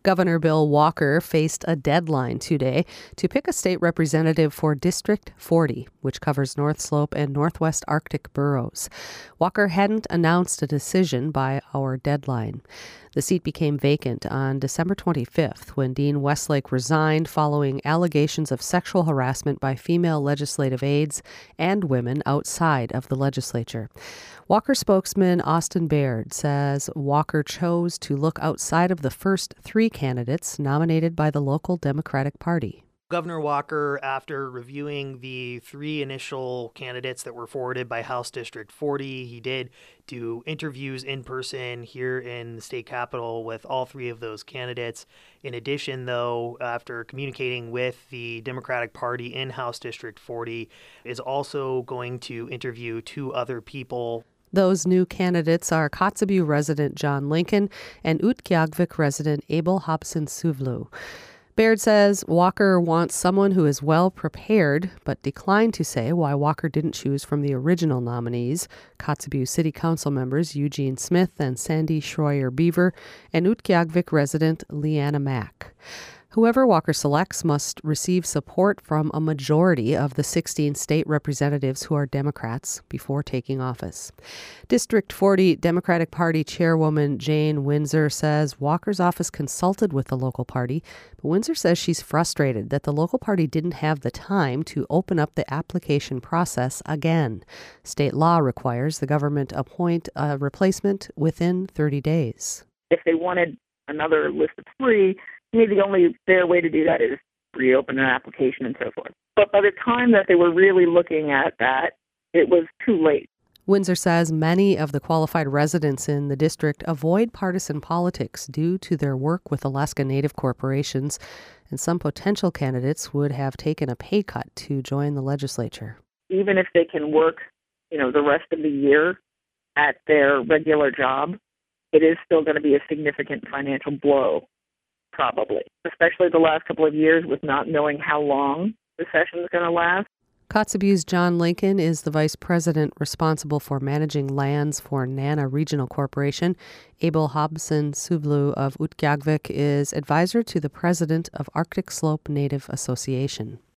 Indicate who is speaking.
Speaker 1: Governor Bill Walker faced a deadline today to pick a state representative for District 40, which covers North Slope and Northwest Arctic boroughs. Walker hadn't announced a decision by our deadline. The seat became vacant on December 25th when Dean Westlake resigned following allegations of sexual harassment by female legislative aides and women outside of the legislature. Walker spokesman Austin Baird says Walker chose to look outside of the first three candidates nominated by the local Democratic Party.
Speaker 2: Governor Walker, after reviewing the three initial candidates that were forwarded by House District 40, he did do interviews in person here in the state capitol with all three of those candidates. In addition, though, after communicating with the Democratic Party in House District 40, is also going to interview two other people.
Speaker 1: Those new candidates are Kotzebue resident John Lincoln and Utqiagvik resident Abel Hobson-Suvlu. Baird says Walker wants someone who is well prepared, but declined to say why Walker didn't choose from the original nominees, Kotzebue City Council members Eugene Smith and Sandy Schroyer-Beaver, and Utqiagvik resident Leanna Mack. Whoever Walker selects must receive support from a majority of the 16 state representatives who are Democrats before taking office. District 40 Democratic Party Chairwoman Jane Windsor says Walker's office consulted with the local party, but Windsor says she's frustrated that the local party didn't have the time to open up the application process again. State law requires the government appoint a replacement within 30 days.
Speaker 3: If they wanted another list of three, maybe the only fair way to do that is reopen an application and so forth. But by the time that they were really looking at that, it was too late.
Speaker 1: Windsor says many of the qualified residents in the district avoid partisan politics due to their work with Alaska Native corporations, and some potential candidates would have taken a pay cut to join the legislature.
Speaker 3: Even if they can work, the rest of the year at their regular job, it is still going to be a significant financial blow. Probably, especially the last couple of years with not knowing how long the session is going to last.
Speaker 1: Kotzebue's John Lincoln is the vice president responsible for managing lands for Nana Regional Corporation. Abel Hobson-Suvlu of Utqiagvik is advisor to the president of Arctic Slope Native Association.